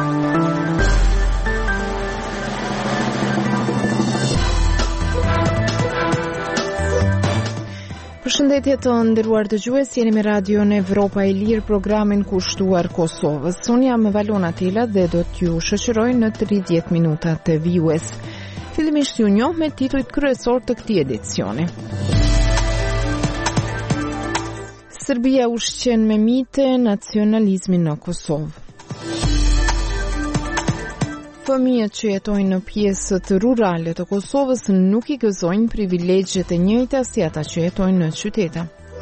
Përshëndetje të nderuar dëgjues, jeni me radion Evropa e Lirë, programin kushtuar Kosovës. Unë jam Valona Tela dhe do t'ju shoqëroj në 30 minuta të vijues. Fillimisht ju njoh me titujt kryesor të këtij edicioni. Serbia ushqen me mite nacionalizmin në Kosovë. Fëmijët që jetojnë në pjesët rurale të Kosovës nuk i gëzojnë privilegjet e njëjta si ata që jetojnë në qytete.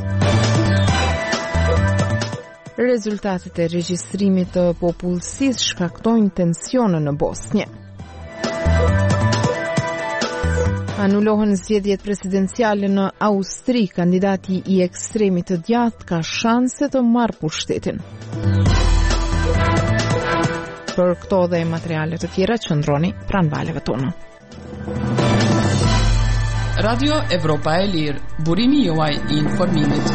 Rezultatet e regjistrimit të popullsisë shkaktojnë tensione në Bosnjë. Anulohen zgjedhjet presidenciale në Austri, kandidati i ekstremit të djathtë ka shanse të marrë pushtetin. Për këto dhe materiale të tjera qëndroni pranë valeve tona. Radio Evropa e Lirë, burimi juaj i informimit.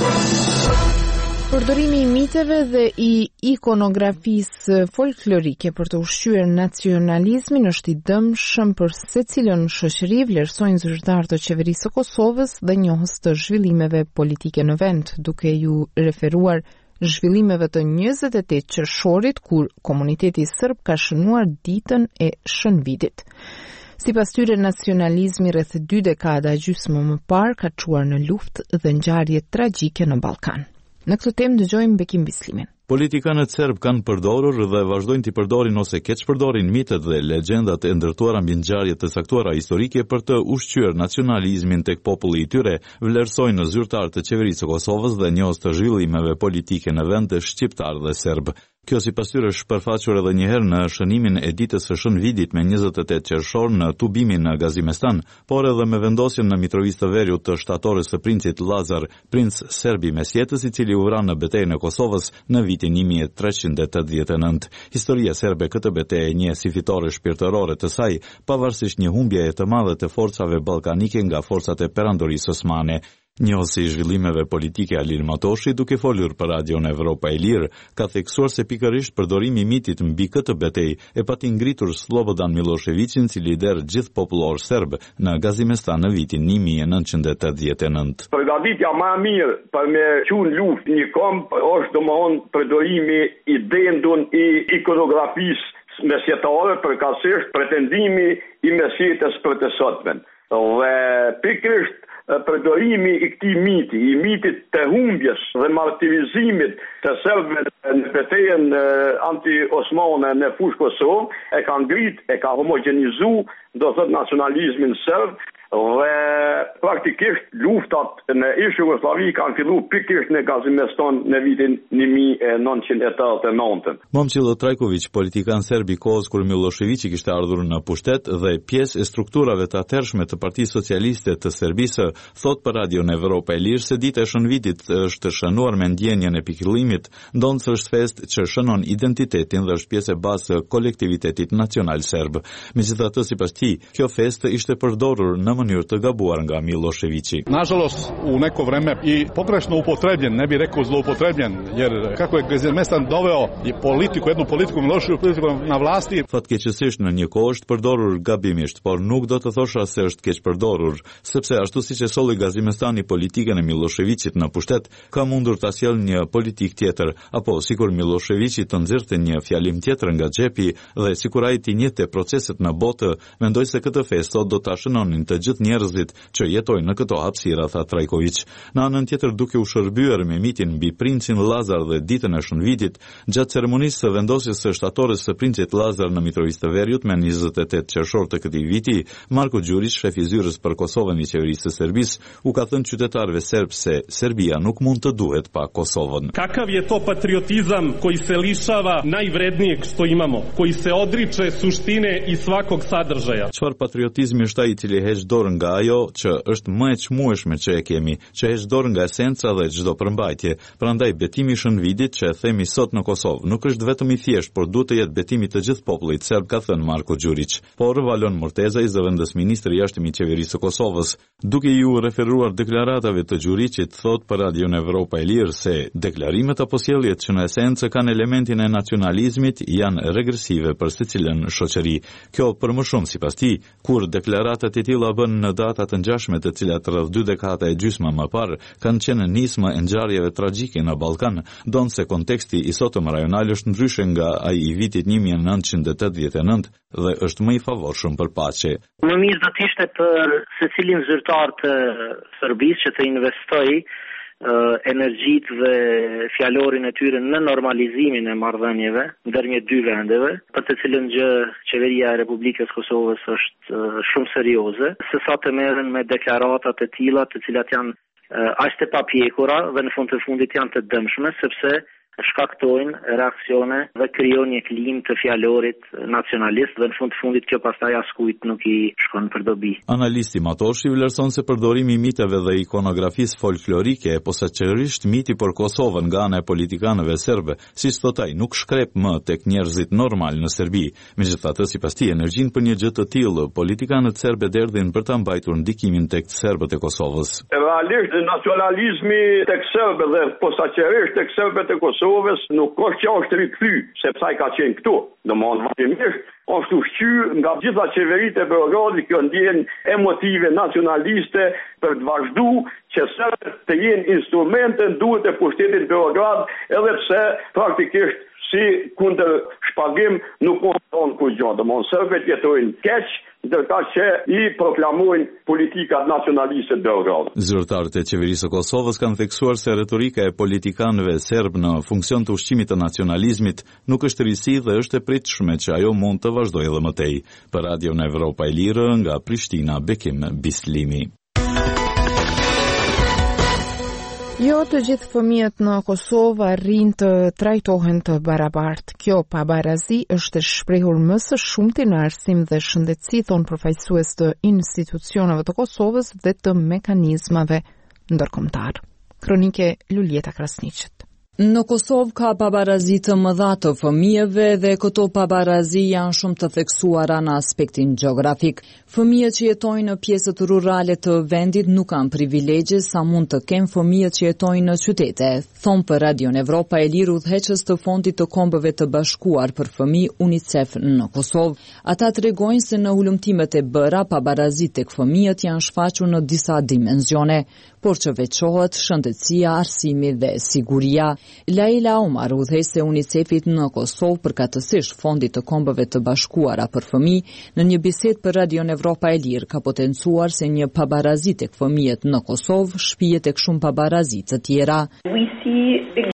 Përdorimi i miteve dhe i ikonografisë folklorike për të ushqyer nacionalizmin është i dëmshëm për secilën shoqëri, vlerësojnë zyrtarët të qeverisë së Kosovës dhe njohës të zhvillimeve politike në vend, duke ju referuar zhvillimeve të 28 qershorit, kur komuniteti serb ka shënuar ditën e Shënvitit. Sipas tyre, nacionalizmi rreth 2 dekada gjysmë më parë ka çuar në luftë dhe ngjarje tragjike në Ballkan. Në këtë temë dëgjojmë Bekim Bislimin. Politikanët serb kanë përdorur dhe vazhdojnë t'i përdorin ose keq përdorin mitet dhe legjendat e ndërtuara mbi ngjarje të saktuara historike për të ushqyer nacionalizmin tek populli i tyre, vlerësojnë zyrtarët të qeverisë së Kosovës dhe njohës të zhvillimeve politike në vend të shqiptar dhe serb. Kjo sipas tyre është përfaqur edhe një herë në shënimin e ditës së Shënvidit me 28 qershor në Tubimin në Gazimestan, por edhe me vendosjen në Mitrovica të Veriut të shtatorës së princit Lazar, princ serb i mesjetës, i cili u vran në betejën e Kosovës në vitin 1389. Historia serbe këtë betejë njeh si fitore shpirtërore të saj, pavarësisht një humbjeje të madhe të forcave ballkanike nga forcat e perandorisë osmane. Njohësi i zhvillimeve politike Alir Matoshi, duke folur për radion Evropa e Lirë, ka theksuar se pikërisht përdorimi i mitit mbi këtë betejë e pati ngritur Slobodan Miloševićin si lider gjithpopullor serb në Gazimestan në vitin 1989. Përgatitja më e mirë për me qenë luftë një komp është domthonë përdorimi i dendun i ikonografisë mesjetare, përkatësisht pretendimi i mesjetës për të sotmen. Dhe pikërisht përdorimi i këtij miti, i mitit të humbjes dhe martirizimit të serbëve në betejën anti-osmane në fushë Kosovë, e ka ngrit, e ka homogenizu, do thot nacionalizmin serb, dhe praktikisht luftat në ish Jugosllavi kanë filluar pikërisht në Gazimestan në vitin 1989. Momčilo Trajković, politikan serb i kohës kur Miloševići kishte ardhur në pushtet dhe pjesë e strukturave të atëhershme të Partisë Socialiste të Serbisë, thot për radion Evropa e Lirë se dita e Shënvitit është shënuar me ndjenjën e pikëllimit, ndonë se është fest që shënon identitetin dhe është pjesë e bazë e kolektivitetit nacional serb. Megjithatë, sipas tij, kjo fest ishte përdorur në mënyrë të gabuar nga Miloševići. Nažalost, u neko vreme i pogrešno upotrebljen, ne bih rekao zloupotrebljen, jer kako je Gazimestan doveo i jednu politiku Miloševića politiku na vlasti. Fatkeqësisht në një kohë është përdorur gabimisht, por nuk do të thosha se është keq përdorur, sepse ashtu siç e solli Gazimestani politikën e Miloševićit në pushtet, ka mundur ta sjellë një politik tjetër, apo sikur Miloševići të nxirrte një fjalim tjetër nga xhepi dhe sikur ai të njehte proceset në botë, mendoj se këtë festë sot do ta shënonin të gjithë njerëzit që jetojnë në këto hapësira, tha Trajković. Në anën tjetër, duke u shërbyer me mitin mbi princin Lazar dhe ditën e Shënvitit, gjatë ceremonisë së vendosjes së shtatorës së princit Lazar në Mitrovica të Veriut me 28 qershor të këtij viti, Marko Đurić, shef i zyrës për Kosovën i qeverisë së Serbisë, u ka thënë qytetarëve serb se Serbia nuk mund të duhet pa Kosovën. Kakav je to patriotizam koji se lišava najvrednijeg što imamo, koji se odriče suštine i svakog sadržaja? Çfarë patriotizmi është ai i cili heq dorë nga ajo që është më e çmueshme që e kemi, që heq dorë nga esenca dhe çdo përmbajtje. Prandaj betimi i Shënvidit që e themi sot në Kosovë nuk është vetëm i thjeshtë, por duhet të jetë betimi të gjithë popullit serb, ka thënë Marko Đurić. Por Valon Morteza, i zëvendës ministri i jashtëm i qeverisë së Kosovës, duke ju referuar deklaratave të Đurićit, thot për Radion Evropa e Lirë se deklarimet apo sjelljet që në esencë kanë elementin e nacionalizmit janë regresive për secilën shoqëri. Kjo për më shumë sipas tij, kur deklaratat e tilla bën në data të ngjashme të cilat rreth 2 dekada e gjysmë më parë kanë qenë nismë e ngjarjeve tragjike në Ballkan, donse konteksti i sotëm rajonal është ndryshe nga ai i vitit 1989 dhe është më i favorshëm për paqe. Më mirë do të ishte për secilin zyrtar të Serbisë që të investojë energjitë dhe fjalorin e tyre në normalizimin e marrëdhënieve ndërmjet dy vendeve, për të cilën gjë qeveria e Republikës Kosovës është shumë serioze, sesa të merren me deklarata të tilla, të cilat janë aq të papjekura dhe në fund të fundit janë të dëmshme, sepse shkaktojnë reaksione dhe krijojnë një klim të fjalorit nacionalist dhe në fund të fundit kjo pastaj askujt nuk i shkon për dobi. Analisti Matoshi vlerëson se përdorimi i miteve dhe ikonografisë folklorike, posaçërisht miti për Kosovën nga ana e politikanëve serbe, siç thot ai, nuk shkrep më tek njerëzit normal në Serbi. Megjithatë, sipas tij, energjinë për një gjë të tillë, politikanët serbe derdhin për ta mbajtur ndikimin tek serbët e Kosovës. Realisht nacionalizmi tek serbët dhe posaçërisht tek serbët e Kosovës nuk është që është rikthyer, sepse ai ka qenë këtu. Domthonë vazhdimisht është ushqyer nga gjitha qeveritë e Beogradit kjo ndjenjë emotive nacionaliste për të vazhduar që serbët të jenë instrumente duhet e pushtetit Beograd, edhe pse praktikisht si kundër shpagim nuk mundon kurrë. Domthonë serbët jetojnë keq, ndërka që i proklamojnë politikat nacionaliste të Beogradit. Zyrtarët e qeverisë së Kosovës kanë theksuar se retorika e politikanëve serb në funksion të ushqimit të nacionalizmit nuk është risi dhe është e pritshme që ajo mund të vazhdojë edhe më tej. Për Radion Evropa e Lirë nga Prishtina, Bekim Bislimi. Jo të gjithë fëmijët në Kosovë arrin të trajtohen të barabartë. Kjo pabarazi është shprehur më së shumti në arsim dhe shëndetësi, thon përfaqësues të institucioneve të Kosovës dhe të mekanizmave ndërkombëtar. Kronike Luljeta Krasniqit. Në Kosovë ka pabarazi të mëdha të fëmijëve dhe këto pabarazi janë shumë të theksuara në aspektin gjeografik. Fëmijët që jetojnë në pjesët rurale të vendit nuk kanë privilegje sa mund të kenë fëmijët që jetojnë në qytete, thon për Radion Evropa e Lirë udhëheqës të Fondit të Kombëve të Bashkuar për Fëmijë UNICEF në Kosovë. Ata tregojnë se në ulëmtimet e bëra pabarazit tek fëmijët janë shfaqur në disa dimensione, por që veçohet shëndetësia, arsimi dhe siguria. Laila Omar, udhëheqëse e UNICEF-it në Kosovë, përkatësisht Fondit të Kombëve të Bashkuara për Fëmijë, në një bisedë për Radion Evropa e Lirë ka potencuar se një pabarazi tek fëmijët në Kosovë shpihet tek shumë pabarazi të tjera.